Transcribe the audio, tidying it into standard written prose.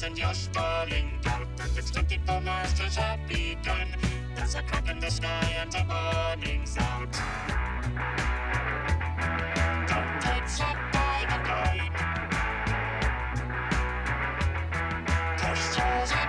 isn't your stalling doubt that the stinking the masters have begun. There's a crack in the sky and a warning sound. Don't get shot by the line. Push yours